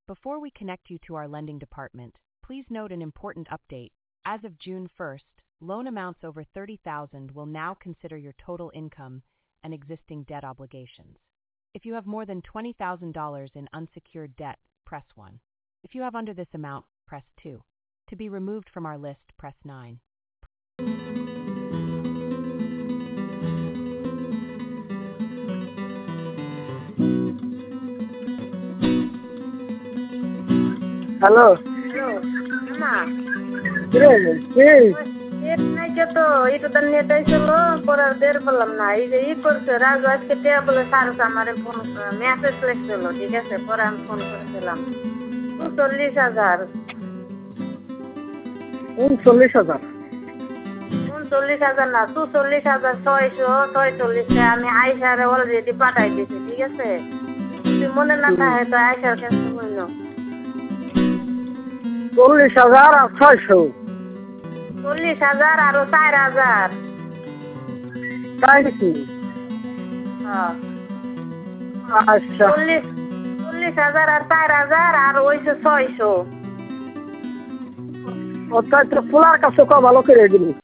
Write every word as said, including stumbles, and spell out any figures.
Before we connect you to our lending department, please note an important update. As of June first, loan amounts over thirty thousand dollars will now consider your total income and existing debt obligations. If you have more than twenty thousand dollars in unsecured debt, press one. If you have under this amount, press two. To be removed from our list, press nine. Hello hello মা কিরে কি net নাই তো এটা তো net আইছিল পরে বের করলাম না এই যে ই করছে রাজু আজকে টিয়া বলে সারস আমারে ফোন মেসেজ লিখছিল ঠিক আছে পরে আমি ফোন করেছিলাম চল্লিশ হাজার উনচল্লিশ হাজার উনচল্লিশ হাজার না তু চল্লিশ হাজার ছয়শো ছয়চল্লিশে আমি আয়সারে অলরেডি পাঠাই দিছি ঠিক আছে তুই মনে না থাকে তো আয়সার কাছে বলল চল্লিশ হাজার আর ছয়শো চল্লিশ হাজার আরো চার হাজার তাই নাকি হ্যাঁ আচ্ছা চল্লিশ চল্লিশ হাজার আর চার হাজার আর ওইশো ছয়শো ও তাই তো পোলার কাছে ক ভালো করে দিবি